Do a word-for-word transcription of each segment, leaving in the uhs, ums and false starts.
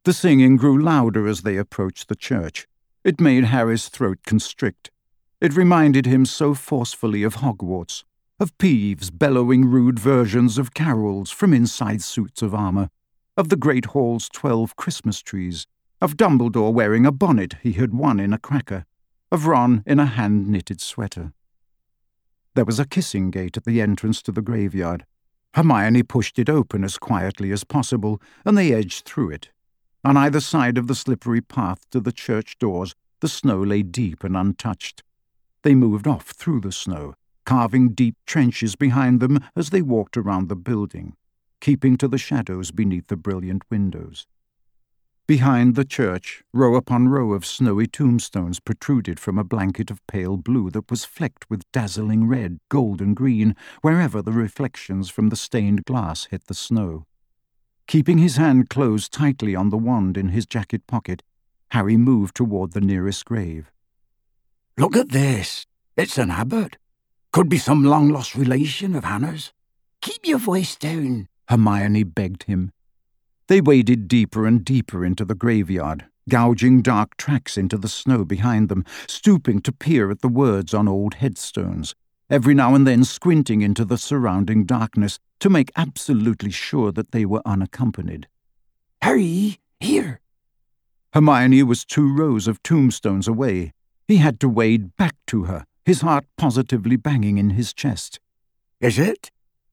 The singing grew louder as they approached the church. It made Harry's throat constrict. It reminded him so forcefully of Hogwarts, of Peeves bellowing rude versions of carols from inside suits of armour, of the Great Hall's twelve Christmas trees, of Dumbledore wearing a bonnet he had won in a cracker, of Ron in a hand-knitted sweater. There was a kissing gate at the entrance to the graveyard. Hermione pushed it open as quietly as possible, and they edged through it. On either side of the slippery path to the church doors, the snow lay deep and untouched. They moved off through the snow, carving deep trenches behind them as they walked around the building, keeping to the shadows beneath the brilliant windows. Behind the church, row upon row of snowy tombstones protruded from a blanket of pale blue that was flecked with dazzling red, gold and green wherever the reflections from the stained glass hit the snow. Keeping his hand closed tightly on the wand in his jacket pocket, Harry moved toward the nearest grave. "Look at this. It's an abbot. Could be some long-lost relation of Hannah's. Keep your voice down," Hermione begged him. They waded deeper and deeper into the graveyard, gouging dark tracks into the snow behind them, stooping to peer at the words on old headstones, every now and then squinting into the surrounding darkness to make absolutely sure that they were unaccompanied. "Harry, here!" Hermione was two rows of tombstones away. He had to wade back to her, his heart positively banging in his chest. "Is it?"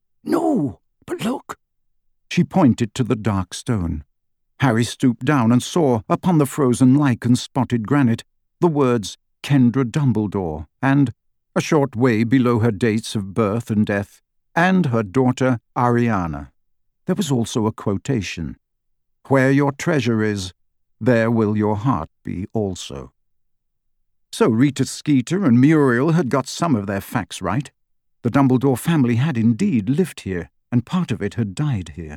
"No, but look." She pointed to the dark stone. Harry stooped down and saw, upon the frozen lichen-spotted granite, the words Kendra Dumbledore and, a short way below her dates of birth and death, and her daughter Ariana. There was also a quotation, "Where your treasure is, there will your heart be also." So Rita Skeeter and Muriel had got some of their facts right. The Dumbledore family had indeed lived here, and part of it had died here.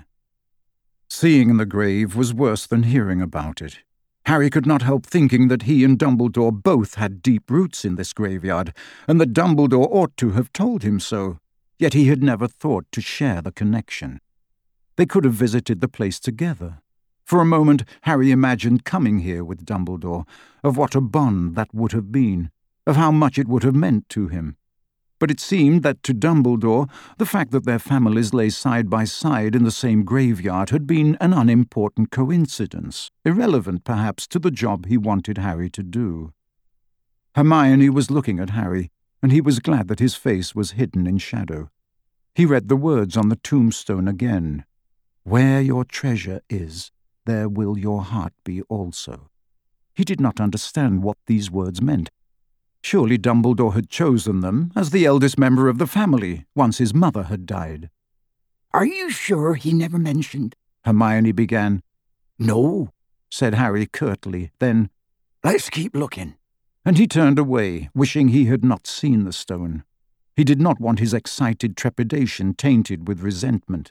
Seeing the grave was worse than hearing about it. Harry could not help thinking that he and Dumbledore both had deep roots in this graveyard, and that Dumbledore ought to have told him so, yet he had never thought to share the connection. They could have visited the place together. For a moment, Harry imagined coming here with Dumbledore, of what a bond that would have been, of how much it would have meant to him. But it seemed that to Dumbledore, the fact that their families lay side by side in the same graveyard had been an unimportant coincidence, irrelevant perhaps to the job he wanted Harry to do. Hermione was looking at Harry, and he was glad that his face was hidden in shadow. He read the words on the tombstone again. "Where your treasure is, there will your heart be also." He did not understand what these words meant. Surely Dumbledore had chosen them as the eldest member of the family, once his mother had died. "Are you sure he never mentioned?" Hermione began. "No," said Harry curtly, then, "Let's keep looking." And he turned away, wishing he had not seen the stone. He did not want his excited trepidation tainted with resentment.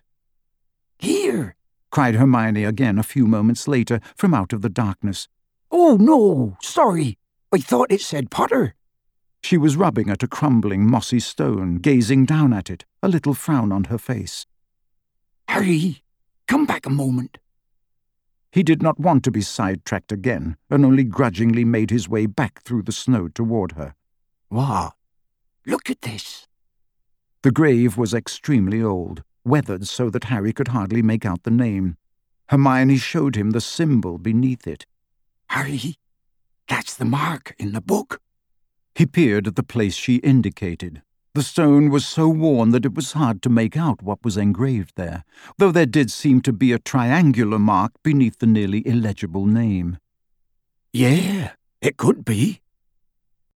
"Here!" cried Hermione again a few moments later from out of the darkness. "Oh, no, sorry. I thought it said Potter." She was rubbing at a crumbling, mossy stone, gazing down at it, a little frown on her face. "Harry, come back a moment." He did not want to be sidetracked again, and only grudgingly made his way back through the snow toward her. "What? Look at this." The grave was extremely old, weathered so that Harry could hardly make out the name. Hermione showed him the symbol beneath it. "Harry, that's the mark in the book." He peered at the place she indicated. The stone was so worn that it was hard to make out what was engraved there, though there did seem to be a triangular mark beneath the nearly illegible name. "Yeah, it could be,"